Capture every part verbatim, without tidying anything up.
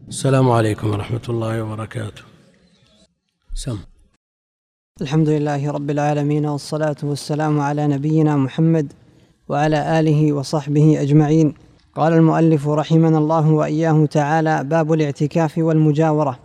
السلام عليكم ورحمة الله وبركاته. سم. الحمد لله رب العالمين، والصلاة والسلام على نبينا محمد وعلى آله وصحبه أجمعين. قال المؤلف رحمنا الله وإياه تعالى: باب الاعتكاف والمجاورة.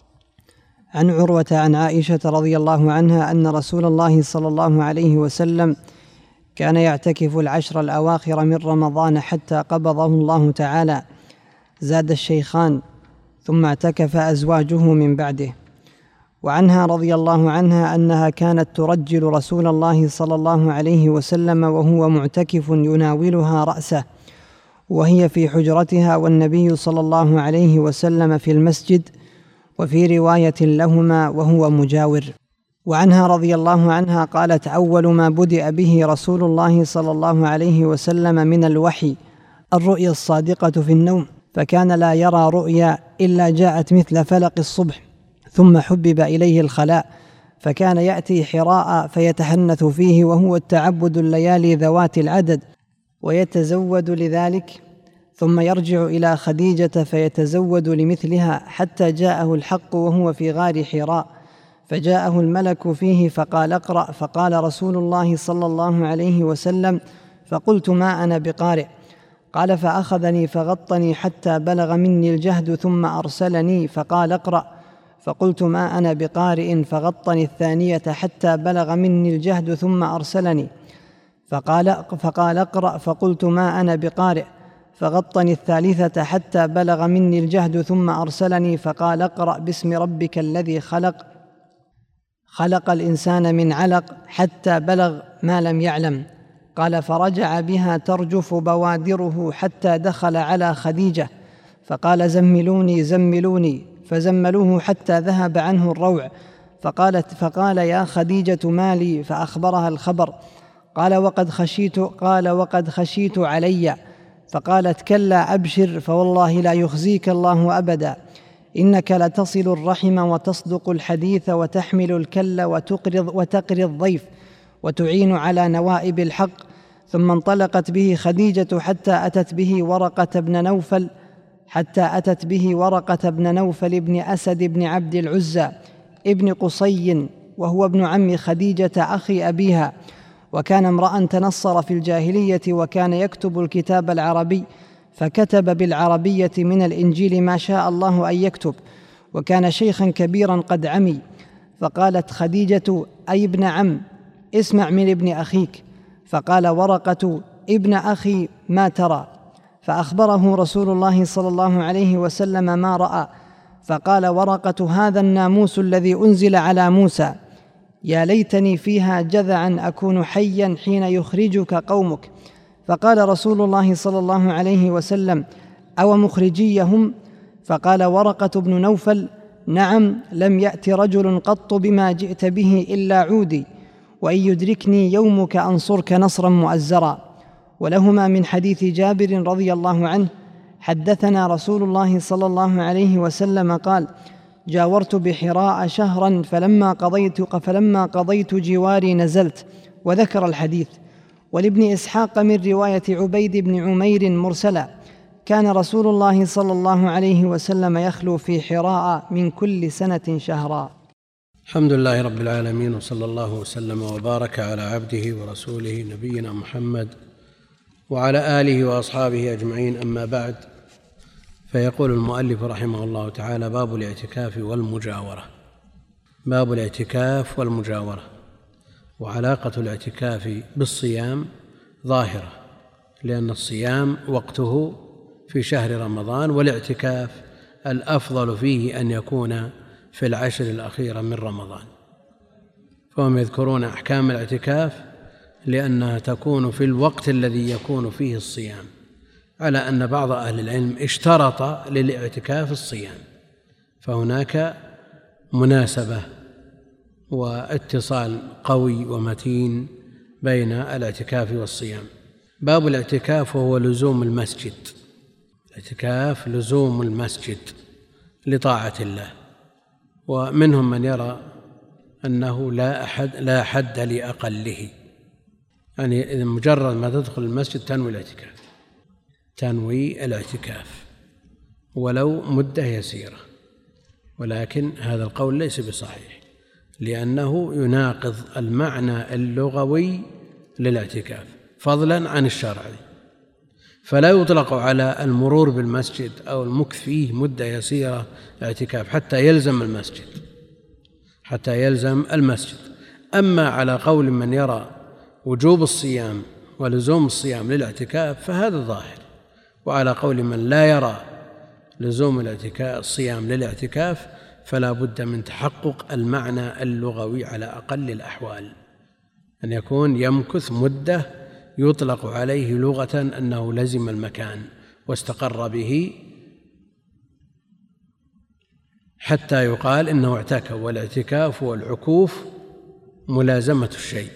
عن عروة عن عائشة رضي الله عنها أن رسول الله صلى الله عليه وسلم كان يعتكف العشر الأواخر من رمضان حتى قبضه الله تعالى. زاد الشيخان: ثم اعتكف أزواجه من بعده. وعنها رضي الله عنها أنها كانت ترجل رسول الله صلى الله عليه وسلم وهو معتكف يناولها رأسه وهي في حجرتها والنبي صلى الله عليه وسلم في المسجد، وفي رواية لهما وهو مجاور. وعنها رضي الله عنها قالت: أول ما بدأ به رسول الله صلى الله عليه وسلم من الوحي الرؤيا الصادقة في النوم، فكان لا يرى رؤيا إلا جاءت مثل فلق الصبح، ثم حبب إليه الخلاء، فكان يأتي حراء فيتحنث فيه، وهو التعبد الليالي ذوات العدد، ويتزود لذلك، ثم يرجع إلى خديجة فيتزود لمثلها، حتى جاءه الحق وهو في غار حراء، فجاءه الملك فيه فقال: اقرأ. فقال رسول الله صلى الله عليه وسلم: فقلت: ما أنا بقارئ. قال: فأخذني فغطني حتى بلغ مني الجهد ثم أرسلني فقال: اقرأ. فقلت: ما أنا بقارئ. فغطني الثانية حتى بلغ مني الجهد ثم أرسلني فقال, فقال: اقرأ. فقلت: ما أنا بقارئ. فغطني الثالثة حتى بلغ مني الجهد ثم أرسلني فقال: اقرأ باسم ربك الذي خلق خلق الإنسان من علق، حتى بلغ ما لم يعلم. قال: فرجع بها ترجف بوادره حتى دخل على خديجة فقال: زملوني زملوني، فزملوه حتى ذهب عنه الروع. فقالت فقال: يا خديجة ما لي؟ فأخبرها الخبر. قال: وقد خشيت قال وقد خشيت علي. فقالت: كلا أبشر، فوالله لا يخزيك الله أبدا، إنك لتصل الرحم وتصدق الحديث وتحمل الكل وتقري الضيف وتعين على نوائب الحق. ثم انطلقت به خديجة حتى أتت به ورقة بن نوفل حتى أتت به ورقة بن نوفل بن أسد بن عبد العزى ابن قصي، وهو ابن عم خديجة أخي أبيها، وكان امرأ تنصر في الجاهلية، وكان يكتب الكتاب العربي، فكتب بالعربية من الإنجيل ما شاء الله أن يكتب، وكان شيخا كبيرا قد عمي. فقالت خديجة: أي ابن عم، اسمع من ابن أخيك. فقال ورقة: ابن أخي، ما ترى؟ فأخبره رسول الله صلى الله عليه وسلم ما رأى. فقال ورقة: هذا الناموس الذي أنزل على موسى، يا ليتني فيها جذعا أكون حيا حين يخرجك قومك. فقال رسول الله صلى الله عليه وسلم: أو مخرجيهم؟ فقال ورقة بن نوفل: نعم، لم يأت رجل قط بما جئت به إلا عودي، وإن يدركني يومك أنصرك نصرا مؤزرا. ولهما من حديث جابر رضي الله عنه: حدثنا رسول الله صلى الله عليه وسلم قال: جاورت بحراء شهرا فلما قضيت, فلما قضيت جواري نزلت، وذكر الحديث. ولابن إسحاق من رواية عبيد بن عمير مرسلا: كان رسول الله صلى الله عليه وسلم يخلو في حراء من كل سنة شهرا. الحمد لله رب العالمين، وصلى الله وسلم وبارك على عبده ورسوله نبينا محمد وعلى آله وأصحابه أجمعين. أما بعد، فيقول المؤلف رحمه الله تعالى: باب الاعتكاف والمجاورة. باب الاعتكاف والمجاورة. وعلاقة الاعتكاف بالصيام ظاهرة، لأن الصيام وقته في شهر رمضان، والاعتكاف الأفضل فيه أن يكون في العشر الأخيرة من رمضان. فهم يذكرون أحكام الاعتكاف لأنها تكون في الوقت الذي يكون فيه الصيام، على أن بعض أهل العلم اشترط للاعتكاف الصيام، فهناك مناسبة واتصال قوي ومتين بين الاعتكاف والصيام. باب الاعتكاف وهو لزوم المسجد. الاعتكاف لزوم المسجد لطاعة الله، ومنهم من يرى أنه لا أحد لا حد لأقله، يعني إذا مجرد ما تدخل المسجد تنوي الاعتكاف تنوي الاعتكاف ولو مدة يسيرة، ولكن هذا القول ليس بصحيح، لأنه يناقض المعنى اللغوي للاعتكاف فضلا عن الشرعي. فلا يطلق على المرور بالمسجد أو المكث فيه مدة يسيرة اعتكاف حتى يلزم المسجد حتى يلزم المسجد. أما على قول من يرى وجوب الصيام ولزوم الصيام للاعتكاف فهذا ظاهر، وعلى قول من لا يرى لزوم الاعتكاف الصيام للاعتكاف فلا بد من تحقق المعنى اللغوي على أقل الأحوال، أن يكون يمكث مدة يطلق عليه لغة أنه لزم المكان واستقر به حتى يقال إنه اعتكف. والاعتكاف والعكوف ملازمة الشيء.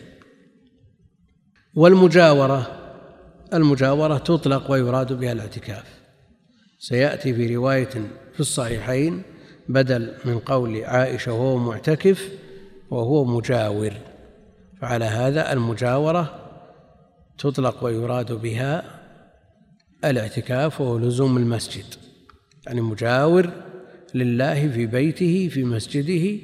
والمجاورة المجاورة تطلق ويراد بها الاعتكاف، سيأتي في رواية في الصحيحين بدل من قول عائشة وهو معتكف وهو مجاور. فعلى هذا المجاورة تطلق ويراد بها الاعتكاف وهو لزوم المسجد، يعني مجاور لله في بيته في مسجده.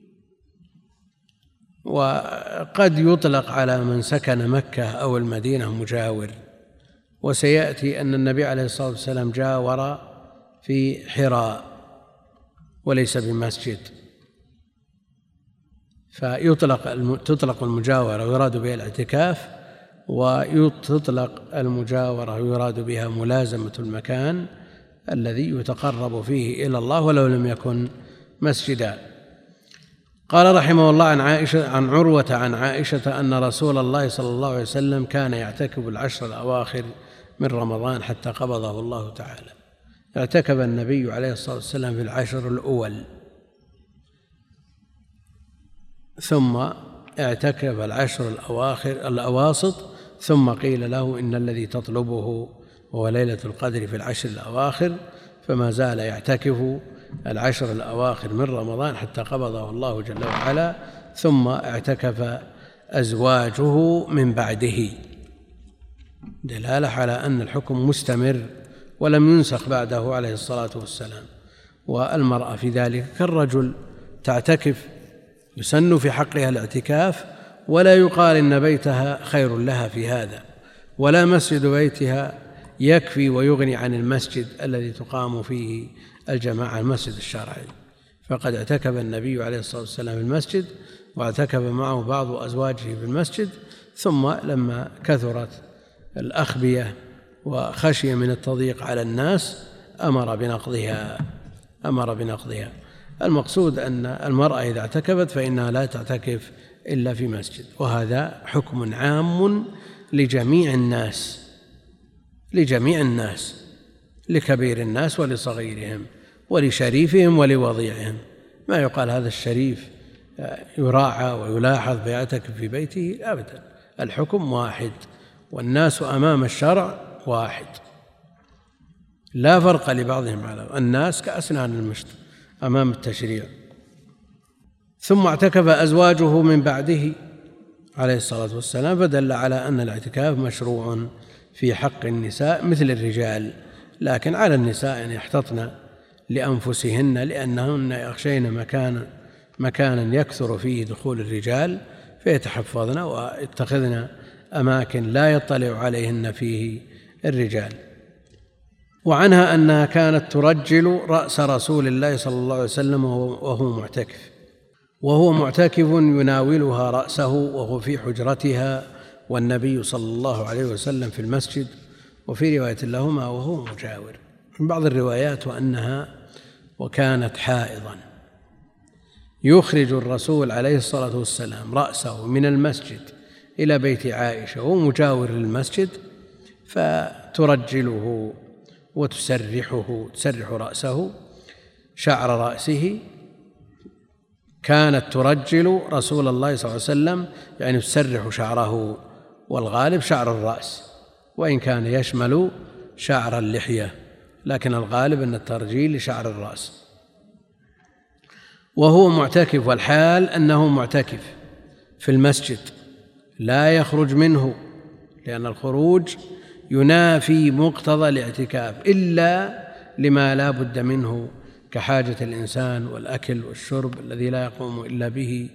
وقد يطلق على من سكن مكة أو المدينة مجاور. وسيأتي أن النبي عليه الصلاة والسلام جاور في حراء وليس بمسجد، فيطلق تطلق المجاورة ويراد بها الاعتكاف، وتطلق المجاورة ويراد بها ملازمة المكان الذي يتقرب فيه إلى الله ولو لم يكن مسجدا. قال رحمه الله عن عائشة عن عروة عن عائشة أن رسول الله صلى الله عليه وسلم كان يعتكف العشر الأواخر من رمضان حتى قبضه الله تعالى. اعتكف النبي عليه الصلاة والسلام في العشر الأول، ثم اعتكف العشر الأواخر الأواسط، ثم قيل له إن الذي تطلبه هو ليلة القدر في العشر الأواخر، فما زال يعتكف العشر الأواخر من رمضان حتى قبضه الله جل وعلا، ثم اعتكف أزواجه من بعده، دلالة على أن الحكم مستمر ولم ينسخ بعده عليه الصلاة والسلام. والمرأة في ذلك كالرجل تعتكف، يسن في حقها الاعتكاف، ولا يقال إن بيتها خير لها في هذا، ولا مسجد بيتها يكفي ويغني عن المسجد الذي تقام فيه الجماعة المسجد الشرعي. فقد اعتكف النبي عليه الصلاة والسلام في المسجد، واعتكف معه بعض أزواجه في المسجد، ثم لما كثرت الأخبية وخشي من التضييق على الناس أمر بنقضها أمر بنقضها المقصود أن المرأة إذا اعتكفت فإنها لا تعتكف إلا في مسجد، وهذا حكم عام لجميع الناس لجميع الناس لكبير الناس ولصغيرهم ولشريفهم ولوضيعهم. ما يقال هذا الشريف يراعى ويلاحظ فيعتكف في بيته، أبدا، الحكم واحد، والناس أمام الشرع واحد، لا فرق لبعضهم على الناس كأسنان المشط أمام التشريع. ثم اعتكف أزواجه من بعده عليه الصلاة والسلام، فدل على أن الاعتكاف مشروع في حق النساء مثل الرجال، لكن على النساء أن يحتطن لأنفسهن، لأنهن يخشين مكانا مكانا يكثر فيه دخول الرجال فيتحفظن ويتخذن أماكن لا يطلع عليهن فيه الرجال. وعنها أنها كانت ترجل رأس رسول الله صلى الله عليه وسلم وهو معتكف وهو معتكف يناولها رأسه وهو في حجرتها والنبي صلى الله عليه وسلم في المسجد، وفي رواية لهما وهو مجاور. من بعض الروايات وأنها وكانت حائضا، يخرج الرسول عليه الصلاة والسلام رأسه من المسجد إلى بيت عائشة وهو مجاور للمسجد، فترجله وتسرحه تسرح رأسه شعر رأسه. كانت ترجل رسول الله صلى الله عليه وسلم، يعني تسرح شعره، والغالب شعر الرأس، وإن كان يشمل شعر اللحية، لكن الغالب أن الترجيل لشعر الرأس. وهو معتكف، والحال أنه معتكف في المسجد لا يخرج منه، لأن الخروج ينافي مقتضى الاعتكاف إلا لما لا بد منه كحاجة الإنسان والأكل والشرب الذي لا يقوم إلا به،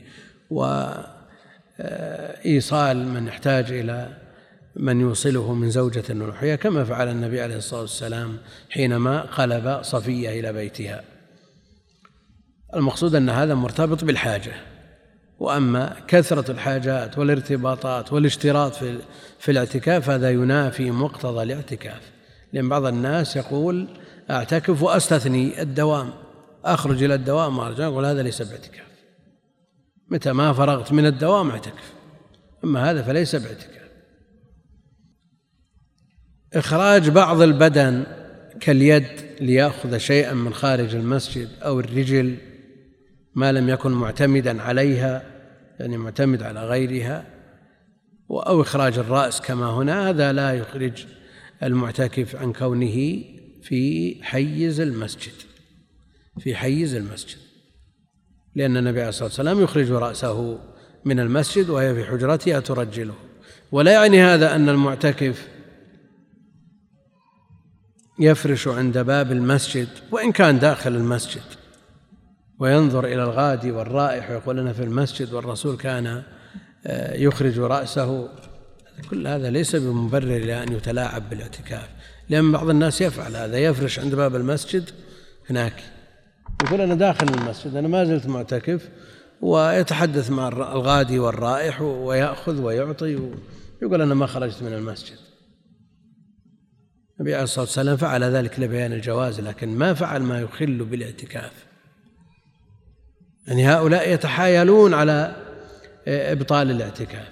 وإيصال من يحتاج إلى من يوصله من زوجة ونحوها، كما فعل النبي عليه الصلاة والسلام حينما قلب صفية إلى بيتها. المقصود أن هذا مرتبط بالحاجة. وأما كثرة الحاجات والارتباطات والاشتراط في, في الاعتكاف هذا ينافي مقتضى الاعتكاف، لأن بعض الناس يقول أعتكف وأستثني الدوام، أخرج إلى الدوام وأرجع، يقول هذا ليس باعتكاف، متى ما فرغت من الدوام اعتكف، أما هذا فليس باعتكاف. إخراج بعض البدن كاليد ليأخذ شيئا من خارج المسجد، أو الرجل ما لم يكن معتمدا عليها، يعني معتمد على غيرها، أو إخراج الرأس كما هنا، هذا لا يخرج المعتكف عن كونه في حيز المسجد في حيز المسجد لأن النبي عليه الصلاة والسلام يخرج رأسه من المسجد وهي في حجرتها ترجله. ولا يعني هذا أن المعتكف يفرش عند باب المسجد وإن كان داخل المسجد وينظر إلى الغادي والرائح ويقول أنا في المسجد والرسول كان يخرج رأسه، كل هذا ليس بمبرر لأن يتلاعب بالاعتكاف، لأن بعض الناس يفعل هذا، يفرش عند باب المسجد هناك يقول أنا داخل المسجد أنا ما زلت معتكف، ويتحدث مع الغادي والرائح ويأخذ ويعطي ويقول أنا ما خرجت من المسجد. النبي عليه الصلاة والسلام فعل ذلك لبيان الجواز، لكن ما فعل ما يخل بالاعتكاف. يعني هؤلاء يتحايلون على إبطال الاعتكاف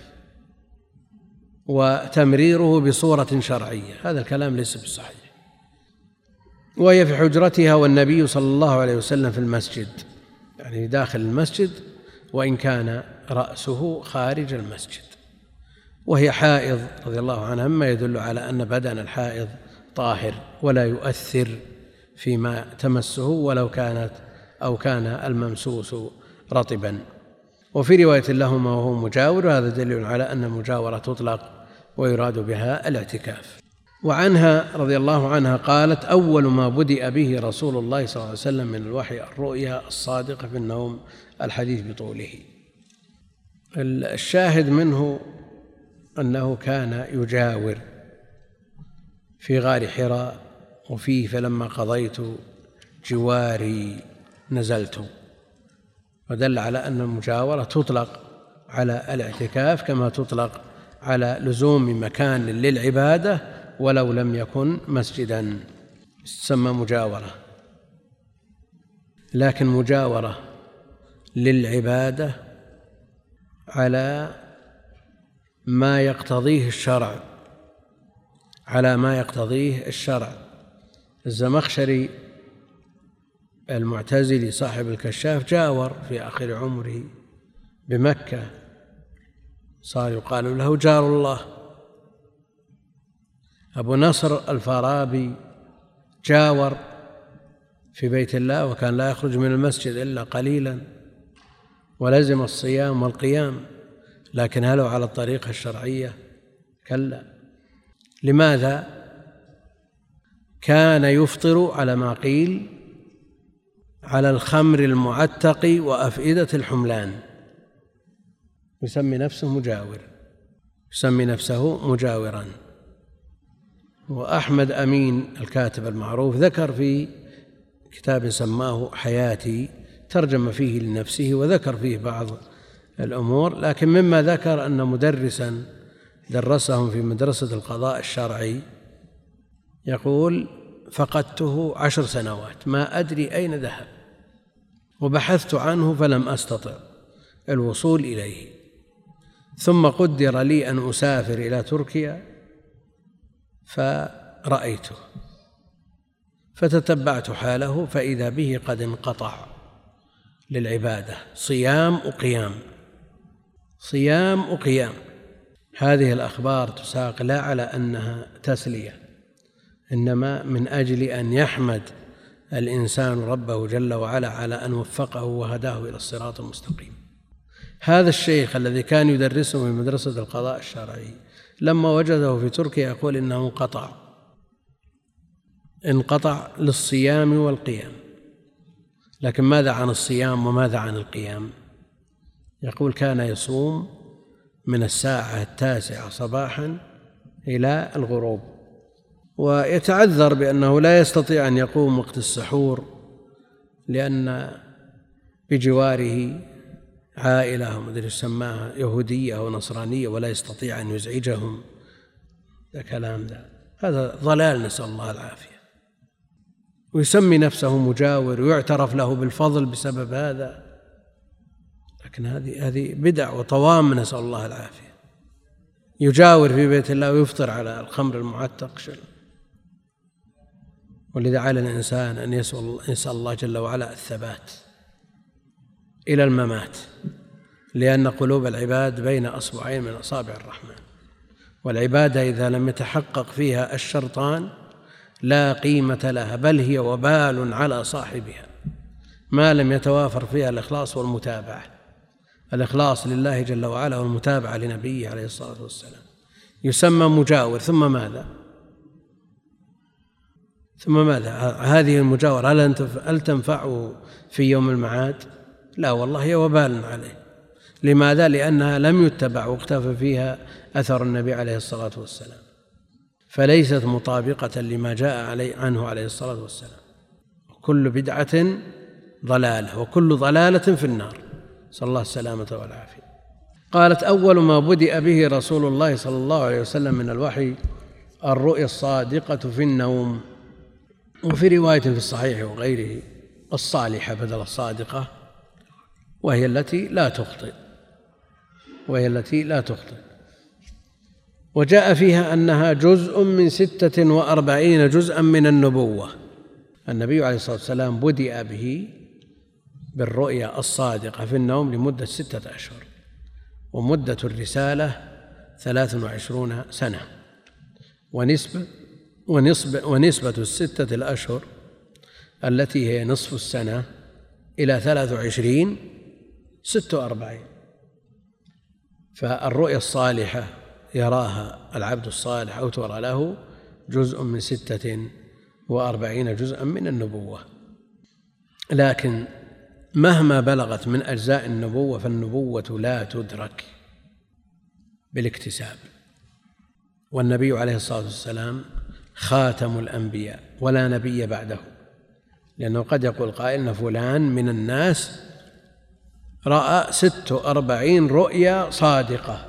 وتمريره بصورة شرعية، هذا الكلام ليس بصحيح. وهي في حجرتها والنبي صلى الله عليه وسلم في المسجد، يعني داخل المسجد وإن كان رأسه خارج المسجد. وهي حائض رضي الله عنها، مما يدل على أن بدن الحائض طاهر ولا يؤثر فيما تمسه ولو كانت أو كان الممسوس رطبا. وفي رواية لهما وهو مجاور، هذا دليل على أن المجاورة تطلق ويراد بها الاعتكاف. وعنها رضي الله عنها قالت أول ما بدأ به رسول الله صلى الله عليه وسلم من الوحي الرؤيا الصادقة في النوم، الحديث بطوله. الشاهد منه أنه كان يجاور في غار حراء وفيه فلما قضيت جواري نزلت، ودل على أن المجاورة تطلق على الاعتكاف كما تطلق على لزوم مكان للعبادة ولو لم يكن مسجدا، تسمى مجاورة. لكن مجاورة للعبادة على ما يقتضيه الشرع على ما يقتضيه الشرع. الزمخشري المعتزلي صاحب الكشاف جاور في آخر عمره بمكة، صار يقال له جار الله. أبو نصر الفارابي جاور في بيت الله وكان لا يخرج من المسجد إلا قليلا ولزم الصيام والقيام، لكن هل على الطريقة الشرعية؟ كلا. لماذا؟ كان يفطر على ما قيل على الخمر المعتق وأفئدة الحملان، يسمي نفسه مجاور يسمي نفسه مجاورا. وأحمد أمين الكاتب المعروف ذكر في كتاب سماه حياتي ترجم فيه لنفسه وذكر فيه بعض الأمور، لكن مما ذكر أن مدرسا درسهم في مدرسة القضاء الشرعي يقول فقدته عشر سنوات ما أدري أين ذهب، وبحثت عنه فلم أستطع الوصول إليه، ثم قدر لي أن أسافر إلى تركيا فرأيته فتتبعت حاله فإذا به قد انقطع للعبادة، صيام وقيام صيام وقيام. هذه الأخبار تساق لا على أنها تسلية، إنما من أجل أن يحمد الإنسان ربه جل وعلا على أن وفقه وهداه إلى الصراط المستقيم. هذا الشيخ الذي كان يدرسه في مدرسة القضاء الشرعي لما وجده في تركيا يقول إنه انقطع انقطع للصيام والقيام. لكن ماذا عن الصيام وماذا عن القيام؟ يقول كان يصوم من الساعة التاسعة صباحا إلى الغروب، ويتعذر بأنه لا يستطيع أن يقوم وقت السحور لأن بجواره عائلة مدري يسماها يهودية أو نصرانية ولا يستطيع أن يزعجهم. ده كلام ده هذا ضلال، نسأل الله العافية. ويسمي نفسه مجاور ويعترف له بالفضل بسبب هذا، لكن هذه هذه بدع وطوام، نسأل الله العافية. يجاور في بيت الله ويفطر على الخمر المعتق. ولذا على الإنسان أن يسأل الله جل وعلا الثبات إلى الممات، لأن قلوب العباد بين أصبعين من أصابع الرحمن، والعبادة إذا لم يتحقق فيها الشرطان لا قيمة لها، بل هي وبال على صاحبها ما لم يتوافر فيها الإخلاص والمتابعة. الإخلاص لله جل وعلا والمتابعة لنبيه عليه الصلاة والسلام. يسمى مجاور، ثم ماذا؟ ثم ماذا؟ هذه المجاورة هل تنفعه في يوم المعاد؟ لا والله، هي وبال عليه. لماذا؟ لأنها لم يتبع واقتفى فيها أثر النبي عليه الصلاة والسلام، فليست مطابقة لما جاء عليه عنه عليه الصلاة والسلام. كل بدعة ضلالة وكل ضلالة في النار، صلى الله السلامة والعافية. قالت: أول ما بدأ به رسول الله صلى الله عليه وسلم من الوحي الرؤيا الصادقة في النوم. وفي رواية في الصحيح وغيره الصالحة بدل الصادقة، وهي التي لا تخطئ وهي التي لا تخطئ وجاء فيها أنها جزء من ستة وأربعين جزءا من النبوة. النبي عليه الصلاة والسلام بدأ به بالرؤيا الصادقة في النوم لمدة ستة أشهر، ومدة الرسالة ثلاث وعشرون سنة، ونسبة ونسبة, ونسبة الستة الأشهر التي هي نصف السنة إلى ثلاث وعشرين ست وأربعين. فالرؤيا الصالحة يراها العبد الصالح أو ترى له جزء من ستة وأربعين جزءا من النبوة. لكن مهما بلغت من أجزاء النبوة فالنبوة لا تدرك بالاكتساب، والنبي عليه الصلاة والسلام خاتم الأنبياء ولا نبي بعده، لأنه قد يقول قائل إن فلان من الناس رأى ست وأربعين رؤيا صادقة،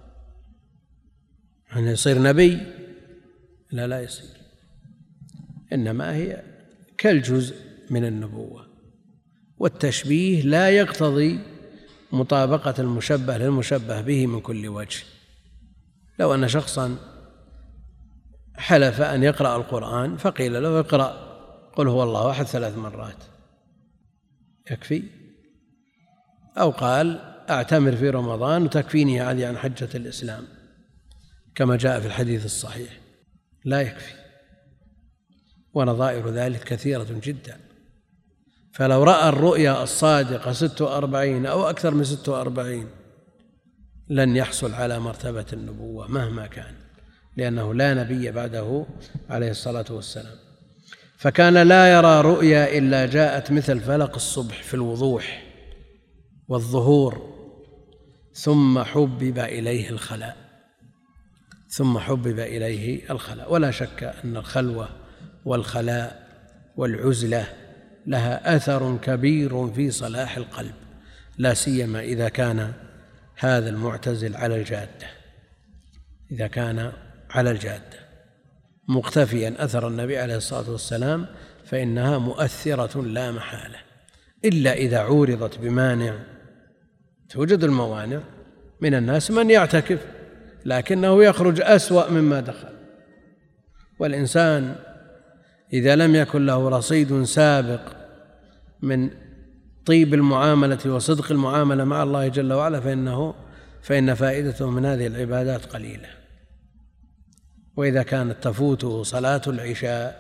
أن يصير نبي؟ لا لا يصير، إنما هي كالجزء من النبوة. والتشبيه لا يقتضي مطابقة المشبه للمشبه به من كل وجه. لو أن شخصا حلف أن يقرأ القرآن فقيل له اقرأ قل هو الله أحد ثلاث مرات، يكفي؟ أو قال أعتمر في رمضان وتكفيني هذه عن حجة الإسلام كما جاء في الحديث الصحيح، لا يكفي. ونظائر ذلك كثيرة جدا. فلو رأى الرؤيا الصادقة ست وأربعين أو أكثر من ست وأربعين لن يحصل على مرتبة النبوة مهما كان، لأنه لا نبي بعده عليه الصلاة والسلام. فكان لا يرى رؤيا إلا جاءت مثل فلق الصبح في الوضوح والظهور، ثم حبب إليه الخلاء ثم حبب إليه الخلاء. ولا شك أن الخلوة والخلاء والعزلة لها أثر كبير في صلاح القلب، لا سيما إذا كان هذا المعتزل على الجادة إذا كان على الجادة مقتفيا أثر النبي عليه الصلاة والسلام فإنها مؤثرة لا محالة، إلا إذا عورضت بمانع. توجد الموانع، من الناس من يعتكف لكنه يخرج أسوأ مما دخل. والإنسان إذا لم يكن له رصيد سابق من طيب المعاملة وصدق المعاملة مع الله جل وعلا فإنه فإن فائدته من هذه العبادات قليلة. وإذا كانت تفوته صلاة العشاء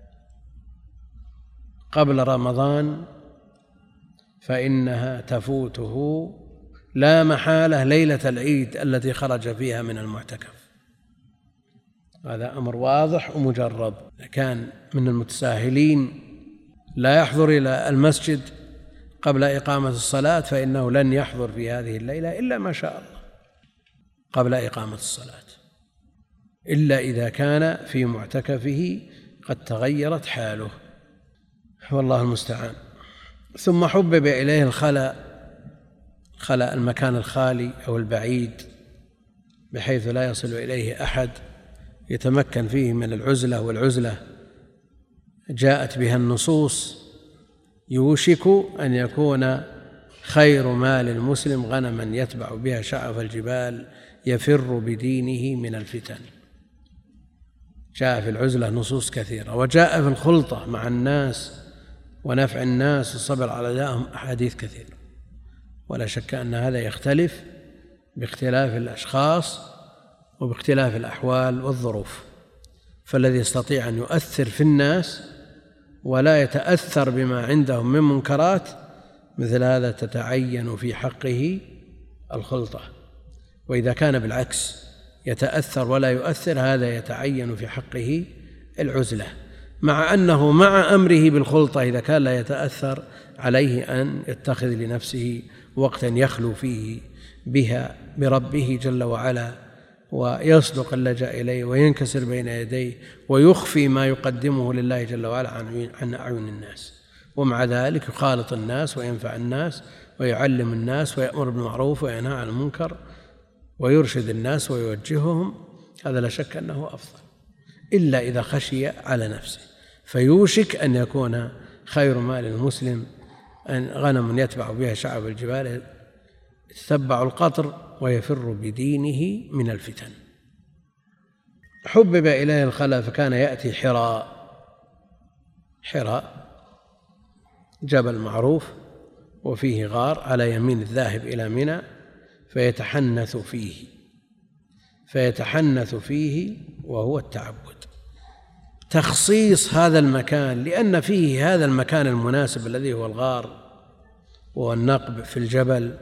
قبل رمضان فإنها تفوته لا محالة ليلة العيد التي خرج فيها من المعتكف، هذا أمر واضح ومجرد. كان من المتساهلين لا يحضر إلى المسجد قبل إقامة الصلاة فإنه لن يحضر في هذه الليلة إلا ما شاء الله قبل إقامة الصلاة، إلا إذا كان في معتكفه قد تغيرت حاله، والله المستعان. ثم حبب إليه الخلاء، خلاء المكان الخالي أو البعيد بحيث لا يصل إليه أحد، يتمكن فيه من العزلة، والعزلة جاءت بها النصوص: يوشك أن يكون خير مال المسلم غنما يتبع بها شعف الجبال يفر بدينه من الفتن. جاء في العزلة نصوص كثيرة، وجاء في الخلطة مع الناس ونفع الناس والصبر على أذاهم أحاديث كثيرة. ولا شك أن هذا يختلف باختلاف الأشخاص وباختلاف الأحوال والظروف، فالذي يستطيع أن يؤثر في الناس ولا يتأثر بما عندهم من منكرات مثل هذا تتعين في حقه الخلطة. وإذا كان بالعكس يتأثر ولا يؤثر هذا يتعين في حقه العزلة، مع أنه مع أمره بالخلطة إذا كان لا يتأثر عليه أن يتخذ لنفسه وقتا يخلو فيه بها بربه جل وعلا، ويصدق اللجأ إليه وينكسر بين يديه ويخفي ما يقدمه لله جل وعلا عن أعين الناس، ومع ذلك يخالط الناس وينفع الناس ويعلم الناس ويأمر بالمعروف وينهى عن المنكر ويرشد الناس ويوجههم. هذا لا شك أنه أفضل، إلا إذا خشي على نفسه، فيوشك أن يكون خير مال المسلم أن غنم يتبع بها شعب الجبال يتتبع القطر ويفر بدينه من الفتن. حبب إليه الخلاء فكان يأتي حراء. حراء جبل معروف وفيه غار على يمين الذاهب إلى منى، فيتحنث فيه فيتحنث فيه وهو التعبد. تخصيص هذا المكان لأن فيه هذا المكان المناسب الذي هو الغار والنقب في الجبل،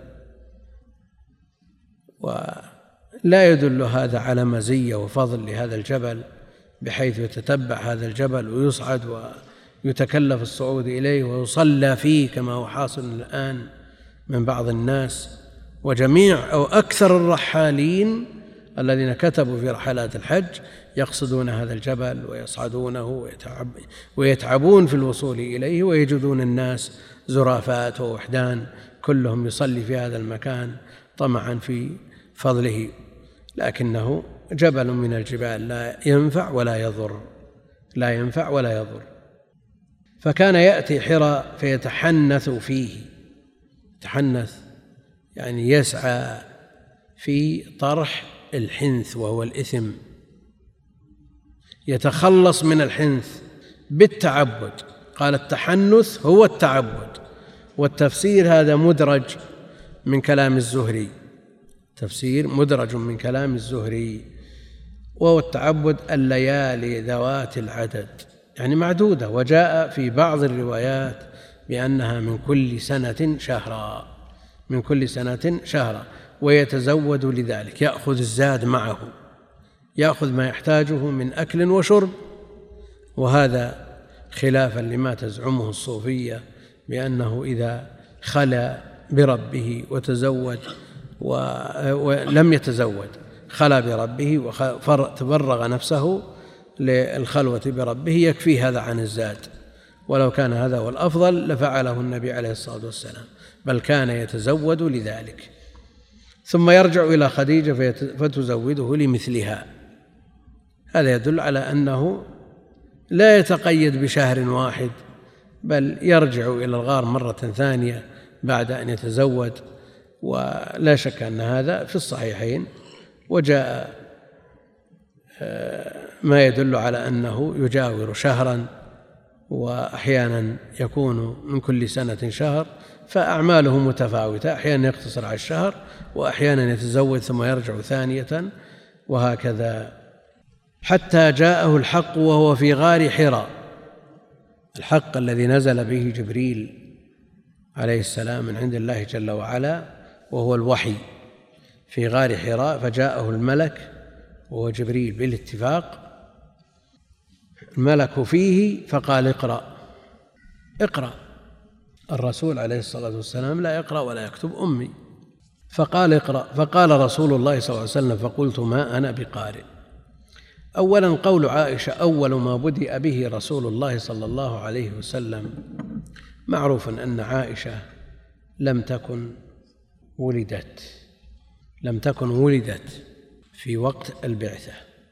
ولا يدل هذا على مزية وفضل لهذا الجبل بحيث يتتبع هذا الجبل ويصعد ويتكلف الصعود إليه ويصلى فيه كما هو حاصل الآن من بعض الناس. وجميع أو أكثر الرحالين الذين كتبوا في رحلات الحج يقصدون هذا الجبل ويصعدونه ويتعبون في الوصول إليه، ويجدون الناس زرافات ووحدان كلهم يصلي في هذا المكان طمعا في فضله، لكنه جبل من الجبال لا ينفع ولا يضر لا ينفع ولا يضر. فكان يأتي حراء فيتحنث فيه. تحنث يعني يسعى في طرح الحنث وهو الإثم، يتخلص من الحنث بالتعبد. قال التحنث هو التعبد، والتفسير هذا مدرج من كلام الزهري، تفسير مدرج من كلام الزهري، وهو التعبد الليالي ذوات العدد يعني معدودة. وجاء في بعض الروايات بأنها من كل سنة شهرا من كل سنة شهرا ويتزود لذلك، يأخذ الزاد معه، يأخذ ما يحتاجه من أكل وشرب. وهذا خلافا لما تزعمه الصوفية بأنه إذا خلا بربه وتزود ولم يتزود خلا بربه وتفرغ نفسه للخلوة بربه يكفي هذا عن الزاد، ولو كان هذا هو الأفضل لفعله النبي عليه الصلاة والسلام، بل كان يتزود لذلك ثم يرجع إلى خديجة فتزوده لمثلها. هذا يدل على أنه لا يتقيد بشهر واحد، بل يرجع إلى الغار مرة ثانية بعد أن يتزود. ولا شك أن هذا في الصحيحين، وجاء ما يدل على أنه يجاور شهرا، وأحيانا يكون من كل سنة شهر، فأعماله متفاوتة، أحيانا يقتصر على الشهر وأحيانا يتزود ثم يرجع ثانية، وهكذا حتى جاءه الحق وهو في غار حراء. الحق الذي نزل به جبريل عليه السلام من عند الله جل وعلا، وهو الوحي في غار حراء، فجاءه الملك وهو جبريل بالاتفاق الملك فيه فقال اقرأ اقرأ. الرسول عليه الصلاة والسلام لا يقرأ ولا يكتب، أمي، فقال اقرأ. فقال رسول الله صلى الله عليه وسلم فقلت ما أنا بقارئ. أولا قول عائشة أول ما بدأ به رسول الله صلى الله عليه وسلم، معروف أن عائشة لم تكن ولدت لم تكن ولدت في وقت البعثة،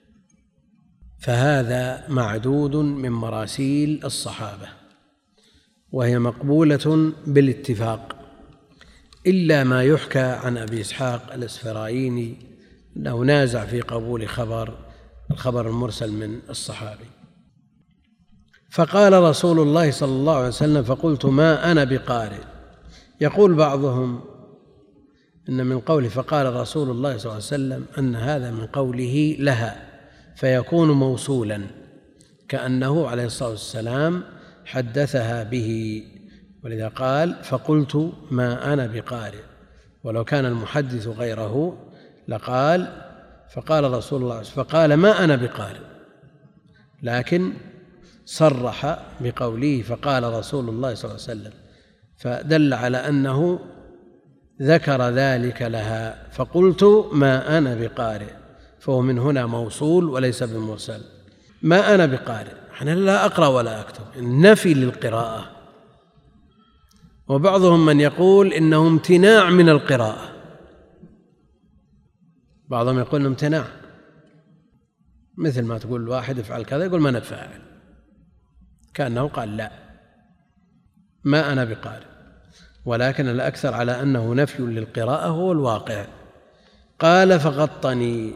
فهذا معدود من مراسيل الصحابة، وهي مقبولة بالاتفاق، إلا ما يحكى عن أبي إسحاق الإسفرايني أنه نازع في قبول خبر الخبر المرسل من الصحابي. فقال رسول الله صلى الله عليه وسلم فقلت ما أنا بقارئ. يقول بعضهم إن من قوله فقال رسول الله صلى الله عليه وسلم أن هذا من قوله لها فيكون موصولا، كأنه عليه الصلاة والسلام حدثها به، ولذا قال فقلت ما أنا بقارئ. ولو كان المحدث غيره لقال فقال رسول الله فقال ما أنا بقارئ، لكن صرح بقوله فقال رسول الله صلى الله عليه وسلم، فدل على أنه ذكر ذلك لها. فقلت ما أنا بقارئ، فهو من هنا موصول وليس بمرسل. ما أنا بقارئ أنا لا أقرأ ولا أكتب، النفي للقراءة. وبعضهم من يقول إنه امتناع من القراءة، بعضهم يقول إنه امتناع، مثل ما تقول واحد افعل كذا يقول ما أنا فاعل، كأنه قال لا ما أنا بقارئ، ولكن الأكثر على أنه نفي للقراءة هو الواقع. قال فغطني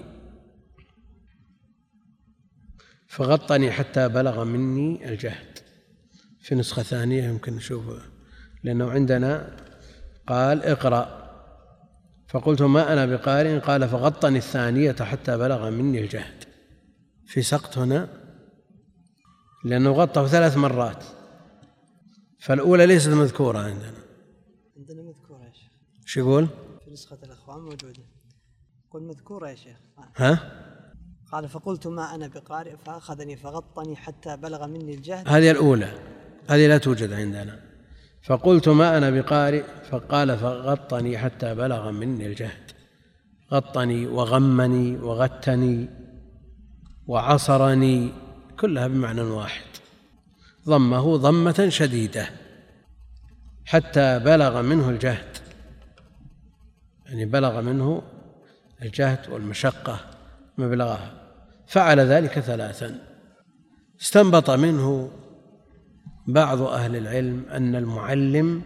فغطني حتى بلغ مني الجهد. في نسخة ثانية يمكن نشوفها، لأنه عندنا قال اقرأ فقلت ما أنا بقارئ، قال فغطني الثانية حتى بلغ مني الجهد. في سقط هنا لأنه غطه ثلاث مرات، فالأولى ليست مذكورة عندنا. عندنا مذكورة يا شيخ. شو يقول؟ في نسخة الأخوان موجودة، قل مذكورة يا شيخ. ها؟ قال فقلت ما أنا بقارئ فأخذني فغطني حتى بلغ مني الجهد. هذه الأولى، هذه لا توجد عندنا. فقلت ما أنا بقارئ فقال فغطني حتى بلغ مني الجهد. غطني وغمني وغتني وعصرني كلها بمعنى واحد، ضمه ضمة شديدة حتى بلغ منه الجهد، يعني بلغ منه الجهد والمشقة مبلغها. فعل ذلك ثلاثا. استنبط منه بعض أهل العلم أن المعلم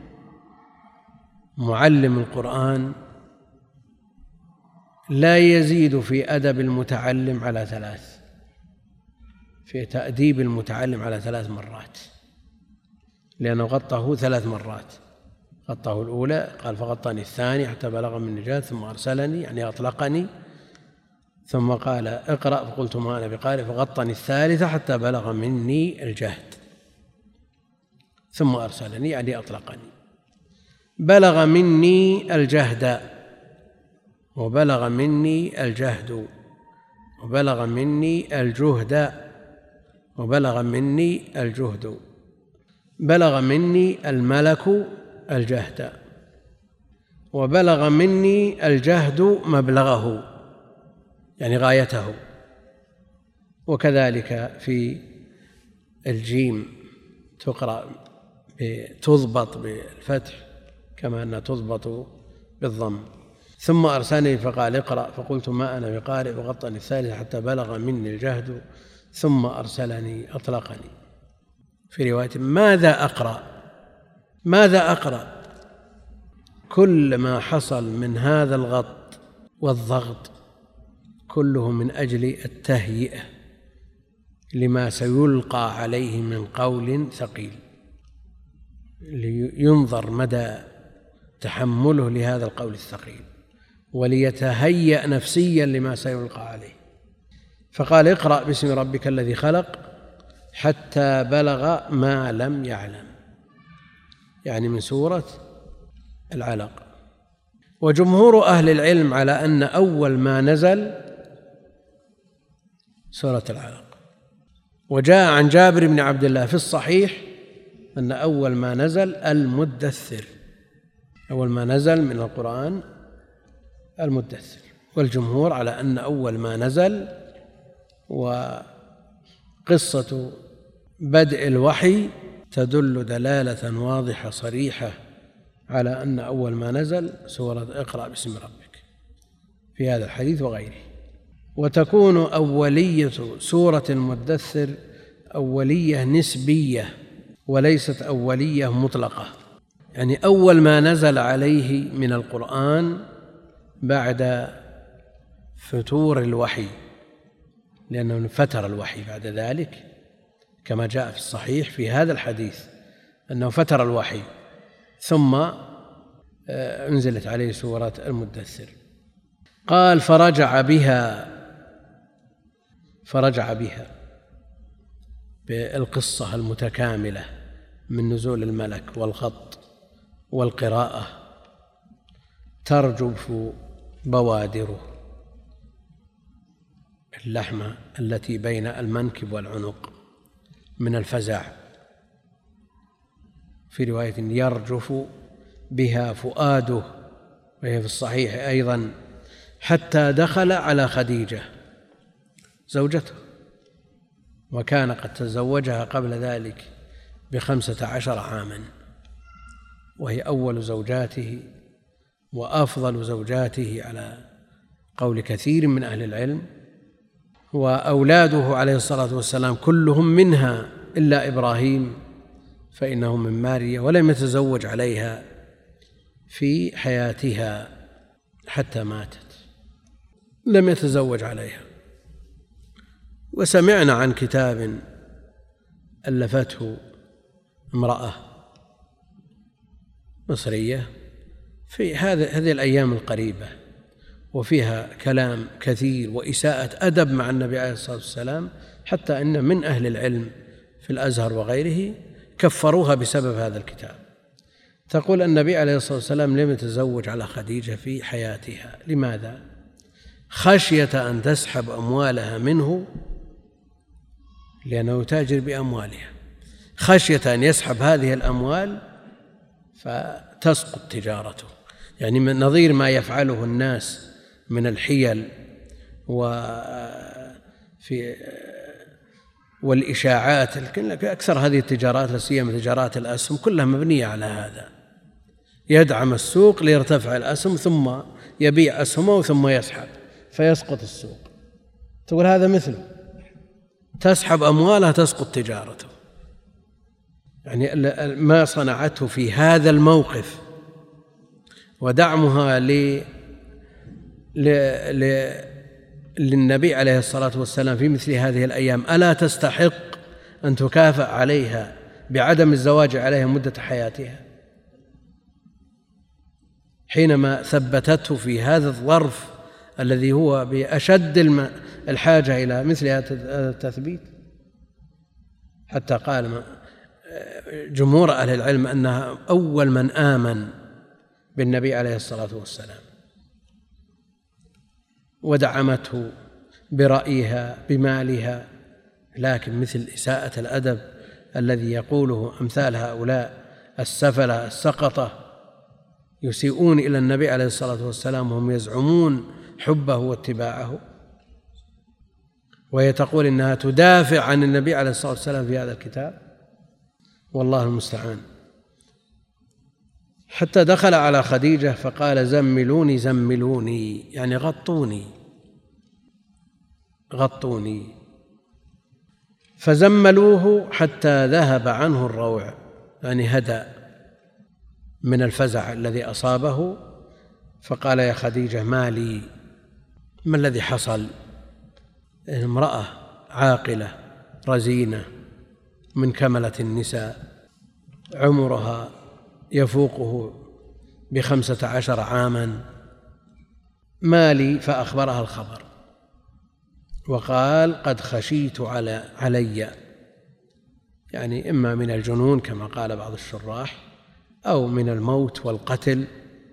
معلم القرآن لا يزيد في أدب المتعلم على ثلاث، في تأديب المتعلم على ثلاث مرات، لأنه غطه ثلاث مرات. غطه الأولى قال فغطني الثاني حتى بلغ مني الجهد، ثم أرسلني يعني أطلقني، ثم قال اقرأ فقلت ما أنا بقارئ فغطني الثالثة حتى بلغ مني الجهد، ثم أرسلني يعني أطلقني. بلغ مني الجهد وبلغ مني الجهد وبلغ مني الجهد وبلغ مني الجهد. بلغ مني الملك الجهد وبلغ مني الجهد مبلغه يعني غايته. وكذلك في الجيم تقرأ تضبط بالفتح كما أنها تضبط بالضم. ثم أرسلني فقال اقرأ فقلت ما أنا بقارئ وغطني الثالث حتى بلغ مني الجهد ثم أرسلني أطلقني. في رواية ماذا أقرأ ماذا أقرأ كل ما حصل من هذا الغط والضغط كله من أجل التهيئة لما سيلقى عليه من قول ثقيل، لينظر مدى تحمله لهذا القول الثقيل وليتهيأ نفسيا لما سيلقى عليه. فقال اقرأ باسم ربك الذي خلق حتى بلغ ما لم يعلم، يعني من سورة العلق. وجمهور أهل العلم على أن أول ما نزل سورة العلق، وجاء عن جابر بن عبد الله في الصحيح أن أول ما نزل المدثر، أول ما نزل من القرآن المدثر، والجمهور على أن أول ما نزل. وقصة بدء الوحي تدل دلالة واضحة صريحة على أن أول ما نزل سورة اقرأ باسم ربك في هذا الحديث وغيره. وتكون أولية سورة المدثر أولية نسبية وليست أولية مطلقة، يعني أول ما نزل عليه من القرآن بعد فتور الوحي، لأنه فتر الوحي بعد ذلك كما جاء في الصحيح في هذا الحديث أنه فتر الوحي ثم أنزلت عليه سورة المدثر. قال فرجع بها فرجع بها بالقصة المتكاملة من نزول الملك والخط والقراءة ترجف بوادره، اللحمة التي بين المنكب والعنق من الفزع، في رواية يرجف بها فؤاده، وهي في الصحيح أيضا، حتى دخل على خديجة زوجته، وكان قد تزوجها قبل ذلك بخمسة عشر عاما، وهي أول زوجاته وأفضل زوجاته على قول كثير من أهل العلم. وأولاده عليه الصلاة والسلام كلهم منها إلا إبراهيم فإنه من ماريا، ولم يتزوج عليها في حياتها حتى ماتت، لم يتزوج عليها. وسمعنا عن كتاب ألفته امرأة مصرية في هذه الأيام القريبة، وفيها كلام كثير وإساءة أدب مع النبي عليه الصلاة والسلام، حتى أن من أهل العلم في الأزهر وغيره كفروها بسبب هذا الكتاب. تقول النبي عليه الصلاة والسلام لم يتزوج على خديجة في حياتها. لماذا؟ خشية أن تسحب أموالها منه، لأنه تاجر بأموالها، خشية أن يسحب هذه الأموال فتسقط تجارته، يعني من نظير ما يفعله الناس من الحيل وفي والإشاعات. أكثر هذه التجارات لا سيما تجارات الأسهم كلها مبنية على هذا، يدعم السوق ليرتفع الأسهم ثم يبيع أسهمه ثم يسحب فيسقط السوق. تقول هذا مثله، تسحب أموالها تسقط تجارته. يعني ما صنعته في هذا الموقف ودعمها ل... ل... ل... للنبي عليه الصلاة والسلام في مثل هذه الأيام، ألا تستحق أن تكافأ عليها بعدم الزواج عليها مدة حياتها، حينما ثبتته في هذا الظرف الذي هو بأشد الحاجة إلى مثل هذا التثبيت؟ حتى قال جمهور أهل العلم أنها أول من آمن بالنبي عليه الصلاة والسلام، ودعمته برأيها بمالها. لكن مثل إساءة الأدب الذي يقوله أمثال هؤلاء السفلة السقطة يسيئون إلى النبي عليه الصلاة والسلام وهم يزعمون حبه واتباعه، وهي تقول إنها تدافع عن النبي عليه الصلاة والسلام في هذا الكتاب، والله المستعان. حتى دخل على خديجة فقال زملوني زملوني، يعني غطوني غطوني، فزملوه حتى ذهب عنه الروع، يعني هدأ من الفزع الذي أصابه. فقال يا خديجة ما لي، ما الذي حصل؟ امرأة عاقلة رزينة من كملة النساء، عمرها يفوقه بخمسة عشر عاما، ما لي؟ فأخبرها الخبر وقال قد خشيت على علي، يعني إما من الجنون كما قال بعض الشراح، أو من الموت والقتل،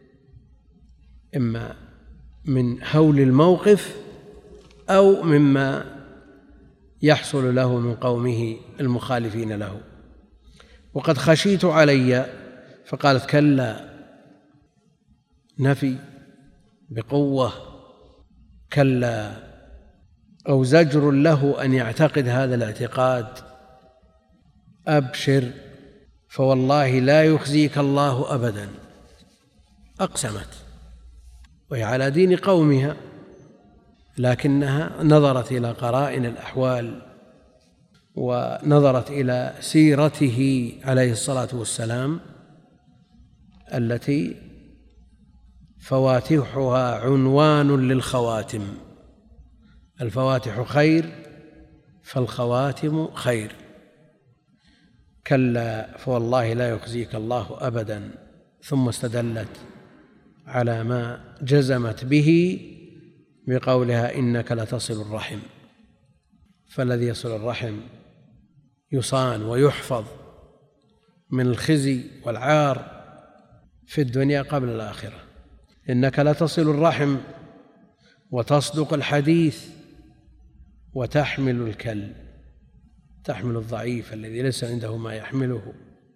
إما من هول الموقف أو مما يحصل له من قومه المخالفين له. وقد خشيت علي، فقالت كلا، نفي بقوة، كلا، أو زجر له أن يعتقد هذا الاعتقاد. أبشر فوالله لا يخزيك الله أبدا. أقسمت وهي على دين قومها، لكنها نظرت إلى قرائن الأحوال ونظرت إلى سيرته عليه الصلاة والسلام التي فواتحها عنوان للخواتم، الفواتح خير فالخواتم خير. كلا فوالله لا يخزيك الله أبدا. ثم استدلت على ما جزمت به بقولها إنك لتصل الرحم، فالذي يصل الرحم يصان ويحفظ من الخزي والعار في الدنيا قبل الآخرة. إنك لتصل الرحم وتصدق الحديث وتحمل الكل، تحمل الضعيف الذي ليس عنده ما يحمله،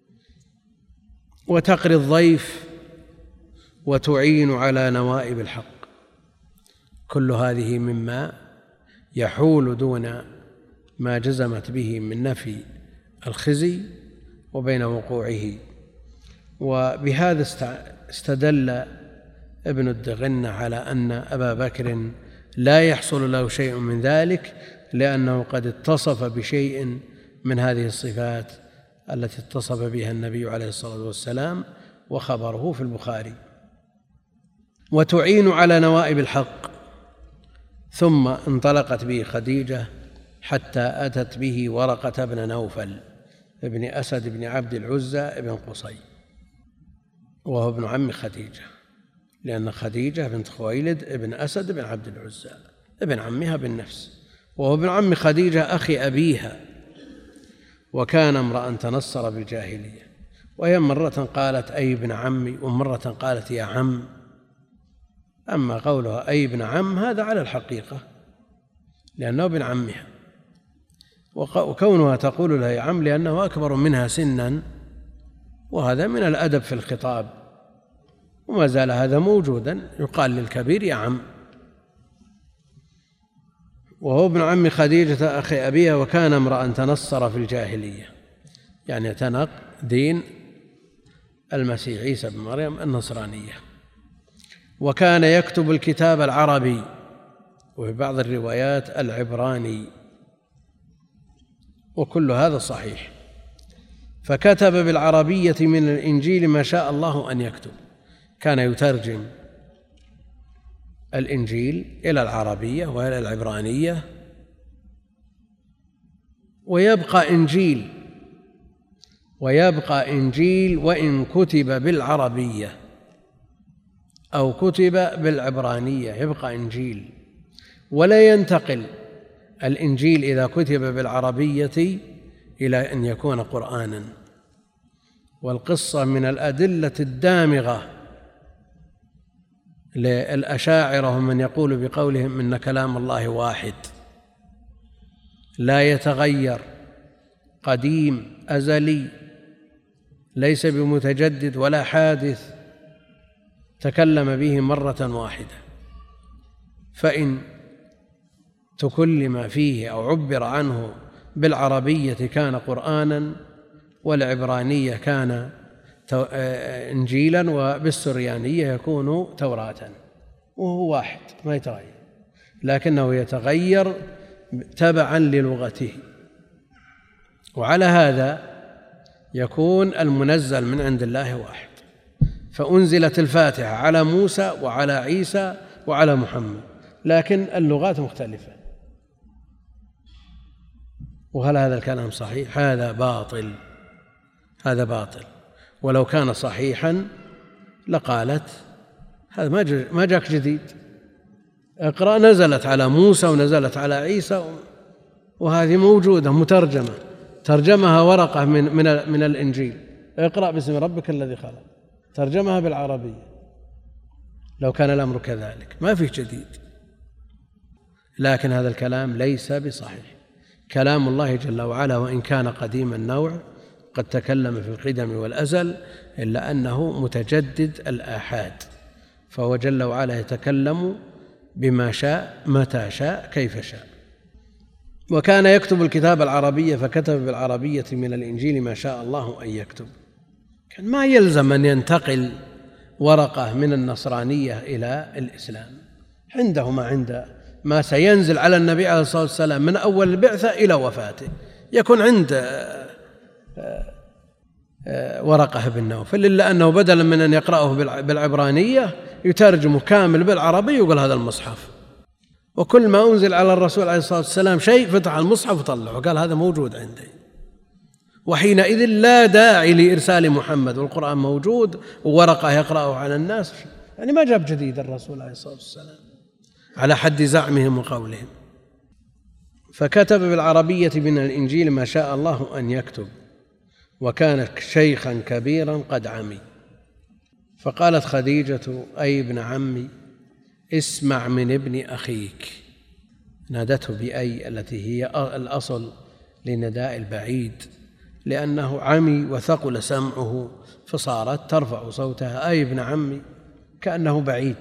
وتقري الضيف وتعين على نوائب الحق. كل هذه مما يحول دون ما جزمت به من نفي الخزي وبين وقوعه. وبهذا استدل ابن الدغنة على أن أبا بكر لا يحصل له شيء من ذلك، لأنه قد اتصف بشيء من هذه الصفات التي اتصف بها النبي عليه الصلاة والسلام، وخبره في البخاري. وتعين على نوائب الحق. ثم انطلقت به خديجة حتى أتت به ورقة بن نوفل ابن أسد بن عبد العزى بن قصي، وهو ابن عم خديجة، لأن خديجة بنت خويلد ابن أسد بن عبد العزى ابن عمها بالنفس، وهو ابن عم خديجة أخي أبيها، وكان امرأ تنصر بالجاهلية. وهي مرة قالت أي ابن عمي، ومرة قالت يا عم. أما قولها أي ابن عم هذا على الحقيقة، لأنه ابن عمها، وكونها تقول له يا عم لأنه أكبر منها سنا، وهذا من الأدب في الخطاب، وما زال هذا موجودا، يقال للكبير يا عم. وهو ابن عم خديجة أخي أبيها، وكان امرأ تنصر في الجاهلية، يعني اعتنق دين المسيح عيسى بن مريم النصرانية. وكان يكتب الكتاب العربي، وفي بعض الروايات العبراني، وكل هذا صحيح. فكتب بالعربية من الإنجيل ما شاء الله أن يكتب. كان يترجم الإنجيل إلى العربية وإلى العبرانية، ويبقى إنجيل ويبقى إنجيل وإن كتب بالعربية أو كتب بالعبرانية، يبقى إنجيل، ولا ينتقل الإنجيل إذا كتب بالعربية إلى أن يكون قرآنا. والقصة من الأدلة الدامغة للأشاعرة من يقول بقولهم إن كلام الله واحد لا يتغير، قديم أزلي، ليس بمتجدد ولا حادث، تكلم به مرة واحدة، فإن تكلم فيه أو عبر عنه بالعربية كان قرآنا، والعبرانية كان إنجيلا، وبالسريانية يكون توراة، وهو واحد ما يتغير، لكنه يتغير تبعا للغته. وعلى هذا يكون المنزل من عند الله واحد. فأنزلت الفاتحة على موسى وعلى عيسى وعلى محمد، لكن اللغات مختلفة. وهل هذا الكلام صحيح؟ هذا باطل، هذا باطل. ولو كان صحيحا لقالت هذا ما جاك جديد، اقرأ نزلت على موسى ونزلت على عيسى، وهذه موجودة مترجمة، ترجمها ورقة من من من الإنجيل، اقرأ باسم ربك الذي خلق، ترجمها بالعربية. لو كان الأمر كذلك ما فيه جديد، لكن هذا الكلام ليس بصحيح. كلام الله جل وعلا وإن كان قديم النوع قد تكلم في القدم والأزل، إلا أنه متجدد الآحاد، فهو جل وعلا يتكلم بما شاء متى شاء كيف شاء. وكان يكتب الكتاب العربية فكتب بالعربية من الإنجيل ما شاء الله أن يكتب. كان ما يلزم أن ينتقل ورقة من النصرانية إلى الإسلام، عنده ما عنده ما سينزل على النبي عليه الصلاة والسلام من أول البعثة إلى وفاته، يكون عنده ورقة بن نوفل، إلا أنه بدلا من أن يقرأه بالعبرانية يترجمه كامل بالعربي ويقول هذا المصحف. وكل ما أنزل على الرسول عليه الصلاة والسلام شيء فتح المصحف وطلعه وقال هذا موجود عندي، وحينئذ لا داعي لإرسال محمد، والقرآن موجود وورقة يقرأه على الناس، يعني ما جاب جديد الرسول عليه الصلاة والسلام على حد زعمهم وقولهم. فكتب بالعربية من الإنجيل ما شاء الله أن يكتب، وكان شيخا كبيرا قد عمي. فقالت خديجة أي ابن عمي اسمع من ابن أخيك، نادته بأي التي هي الأصل لنداء البعيد، لأنه عمي وثقل سمعه فصارت ترفع صوتها أي ابن عمي كأنه بعيد.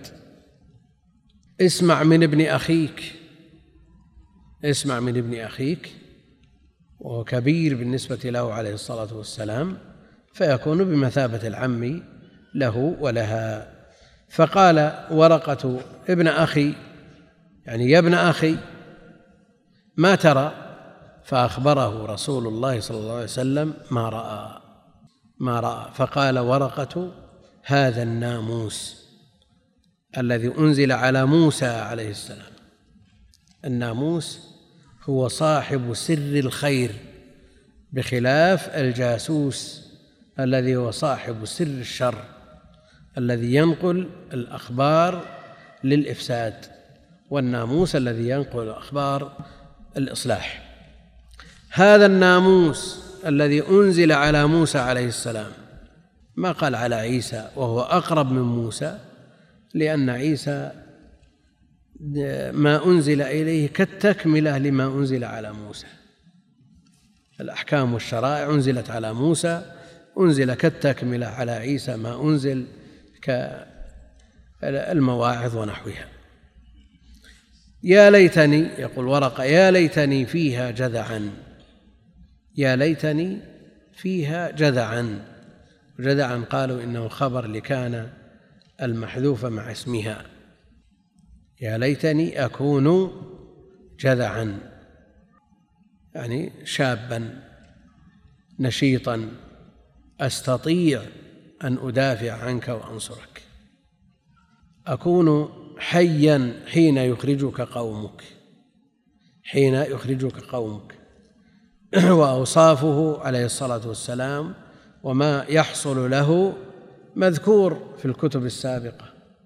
اسمع من ابن أخيك، اسمع من ابن أخيك، وهو كبير بالنسبة له عليه الصلاة والسلام، فيكون بمثابة العم له ولها. فقال ورقة ابن أخي، يعني يا ابن أخي ما ترى؟ فأخبره رسول الله صلى الله عليه وسلم ما رأى ما رأى فقال ورقة هذا الناموس الذي أنزل على موسى عليه السلام. الناموس هو صاحب سر الخير، بخلاف الجاسوس الذي هو صاحب سر الشر، الذي ينقل الأخبار للإفساد، والناموس الذي ينقل الأخبار الإصلاح. هذا الناموس الذي أنزل على موسى عليه السلام، ما قال على عيسى وهو أقرب من موسى، لأن عيسى ما أنزل إليه كالتكملة لما أنزل على موسى. الأحكام والشرائع أنزلت على موسى، أنزل كالتكملة على عيسى ما أنزل كالمواعظ ونحوها. يا ليتني، يقول ورقة، يا ليتني فيها جذعا، يا ليتني فيها جذعا. جذعا قالوا إنه خبر لكان المحذوف مع اسمها. يا ليتني أكون جذعا، يعني شابا نشيطا أستطيع أن أدافع عنك وأنصرك. أكون حيا حين يخرجك قومك، حين يخرجك قومك. وأوصافه عليه الصلاة والسلام وما يحصل له مذكور في الكتب السابقة.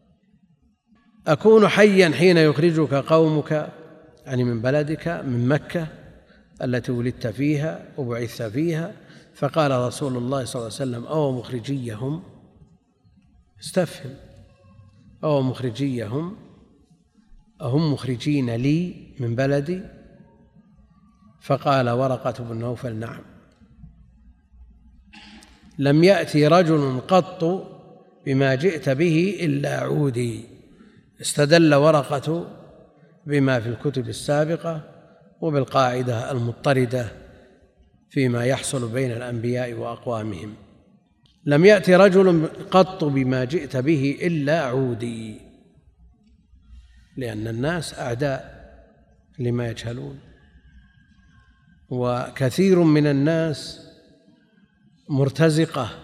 أكون حيا حين يخرجك قومك، يعني من بلدك، من مكة التي ولدت فيها وبعثت فيها. فقال رسول الله صلى الله عليه وسلم أو مخرجيهم، استفهم، أو مخرجيهم، أهم مخرجين لي من بلدي؟ فقال ورقة بن نوفل نعم. لم يأتي رجل قط بما جئت به إلا عودي. استدل ورقة بما في الكتب السابقة وبالقاعدة المضطردة فيما يحصل بين الأنبياء وأقوامهم. لم يأتي رجل قط بما جئت به إلا عودي، لأن الناس أعداء لما يجهلون، وكثير من الناس مرتزقة،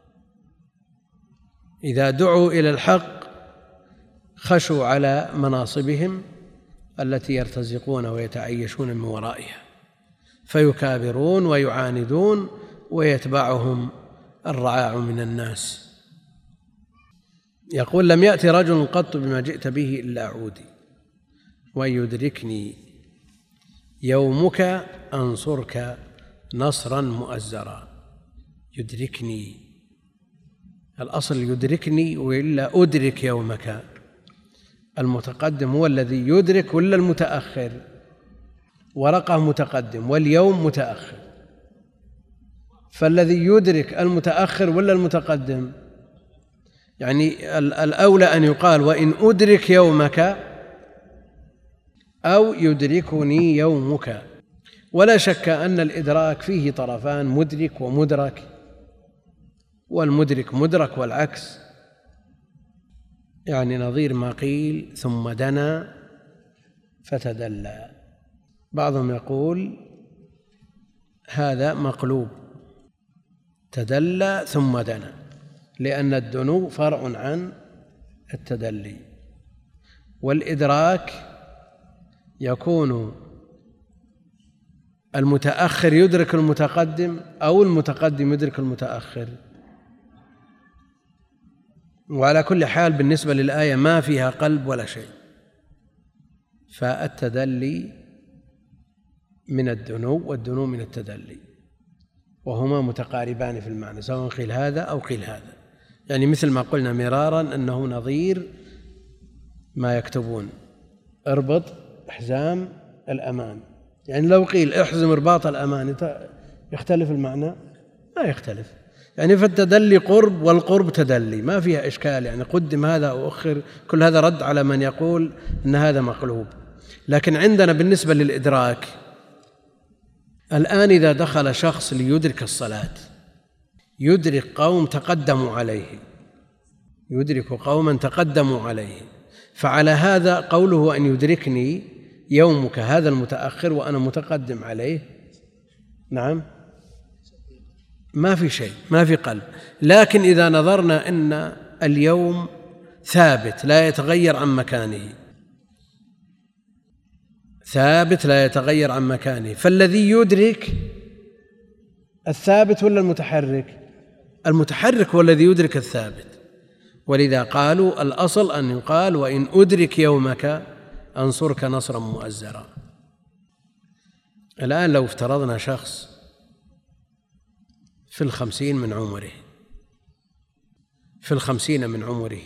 إذا دعوا إلى الحق خشوا على مناصبهم التي يرتزقون ويتعيشون من ورائها، فيكابرون ويعاندون ويتبعهم الرعاع من الناس. يقول لم يأتي رجل قط بما جئت به إلا عودي، ويدركني يومك أنصرك نصرا مؤزرا. يدركني، الأصل يدركني وإلا أدرك يومك. المتقدم هو الذي يدرك ولا المتأخر؟ ورقة متقدم واليوم متأخر، فالذي يدرك المتأخر ولا المتقدم؟ يعني الأولى أن يقال وإن أدرك يومك أو يدركني يومك. ولا شك أن الإدراك فيه طرفان، مدرك ومدرك، والمدرك مدرك والعكس، يعني نظير ما قيل ثم دنا فتدلى. بعضهم يقول هذا مقلوب، تدلى ثم دنا، لأن الدنو فرع عن التدلي، والإدراك يكون المتأخر يدرك المتقدم أو المتقدم يدرك المتأخر. وعلى كل حال بالنسبة للآية ما فيها قلب ولا شيء، فالتدلي من الدنو والدنو من التدلي، وهما متقاربان في المعنى سواء قيل هذا أو قيل هذا. يعني مثل ما قلنا مرارا أنه نظير ما يكتبون اربط حزام الأمان، يعني لو قيل احزم رباط الأمان يختلف المعنى؟ ما يختلف. يعني فالتدلي قرب والقرب تدلي، ما فيها إشكال، يعني قدم هذا أو أخر، كل هذا رد على من يقول أن هذا مقلوب. لكن عندنا بالنسبة للإدراك الآن إذا دخل شخص ليدرك الصلاة، يدرك قوم تقدموا عليه، يدرك قوما تقدموا عليه، فعلى هذا قوله أن يدركني يومك هذا المتأخر وأنا متقدم عليه، نعم ما في شيء، ما في قلب. لكن إذا نظرنا أن اليوم ثابت لا يتغير عن مكانه، ثابت لا يتغير عن مكانه، فالذي يدرك الثابت ولا المتحرك؟ المتحرك هو الذي يدرك الثابت. ولذا قالوا الأصل أن يقال وإن أدرك يومك أنصرك نصرا مؤزرا. الآن لو افترضنا شخص في الخمسين من عمره، في الخمسين من عمره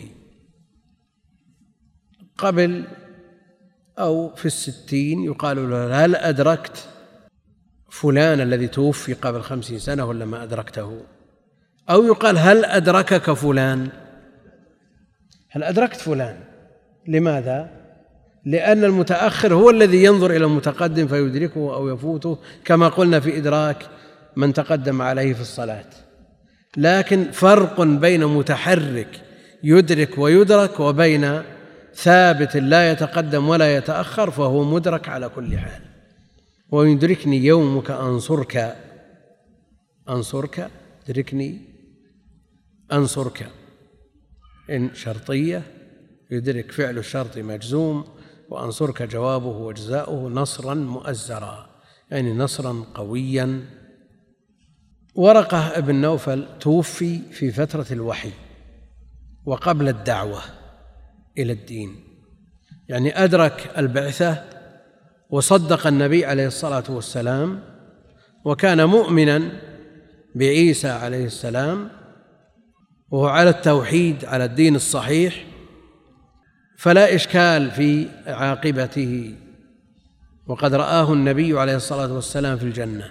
قبل أو في الستين، يقال له هل أدركت فلان الذي توفي قبل خمسين سنة ولا ما أدركته؟ أو يقال هل أدركك فلان؟ هل أدركت فلان؟ لماذا؟ لأن المتأخر هو الذي ينظر إلى المتقدم فيدركه أو يفوته، كما قلنا في إدراك من تقدم عليه في الصلاة. لكن فرق بين متحرك يدرك ويدرك وبين ثابت لا يتقدم ولا يتأخر، فهو مدرك على كل حال. ويدركني يومك أنصرك، أنصرك ادركني أنصرك، إن شرطية يدرك فعل الشرط مجزوم، وأنصرك جوابه وجزاؤه نصرا مؤزرا، يعني نصرا قويا. ورقة بن نوفل توفي في فترة الوحي وقبل الدعوة إلى الدين، يعني أدرك البعثة وصدق النبي عليه الصلاة والسلام، وكان مؤمنا بعيسى عليه السلام، وهو على التوحيد على الدين الصحيح، فلا إشكال في عاقبته، وقد رآه النبي عليه الصلاة والسلام في الجنة.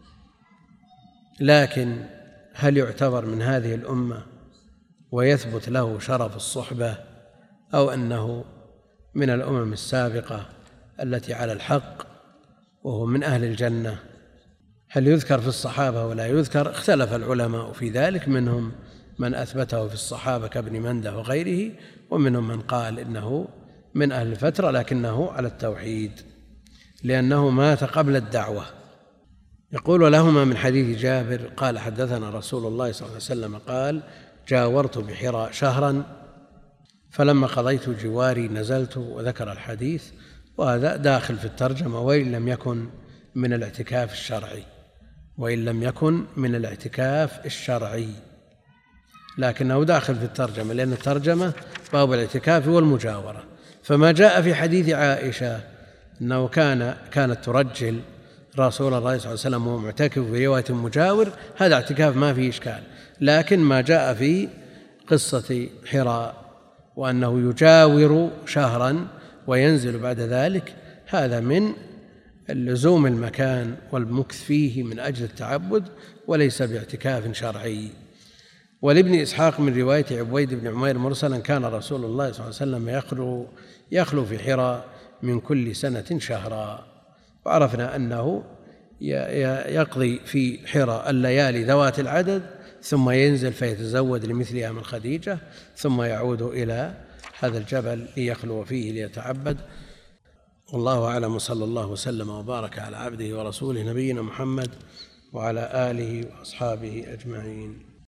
لكن هل يعتبر من هذه الأمة ويثبت له شرف الصحبة، أو أنه من الأمم السابقة التي على الحق وهو من أهل الجنة؟ هل يذكر في الصحابة ولا يذكر؟ اختلف العلماء في ذلك، منهم من أثبته في الصحابة كابن منده وغيره، ومنهم من قال إنه من أهل الفترة لكنه على التوحيد لأنه مات قبل الدعوة. يقول لهما من حديث جابر قال حدثنا رسول الله صلى الله عليه وسلم قال جاورت بحراء شهرا فلما قضيت جواري نزلت، وذكر الحديث، وهذا داخل في الترجمة وإن لم يكن من الاعتكاف الشرعي، وإن لم يكن من الاعتكاف الشرعي، لكنه داخل في الترجمة، لأن الترجمة باب الاعتكاف والمجاورة. فما جاء في حديث عائشة أنه كان كانت ترجل رسول الله صلى الله عليه وسلم وهو معتكف، في رواية مجاور، هذا اعتكاف ما فيه إشكال. لكن ما جاء في قصة حراء وأنه يجاور شهرا وينزل بعد ذلك، هذا من لزوم المكان والمكث فيه من أجل التعبد وليس باعتكاف شرعي. ولابن إسحاق من رواية عبيد بن عمير مرسلا كان رسول الله صلى الله عليه وسلم يخلو, يخلو في حراء من كل سنة شهرا. وعرفنا أنه يقضي في حراء الليالي ذوات العدد ثم ينزل فيتزود لمثلها من خديجة ثم يعود إلى هذا الجبل ليخلو فيه ليتعبد. والله أعلم، وصلى الله وسلم وبارك على عبده ورسوله نبينا محمد وعلى آله وأصحابه أجمعين.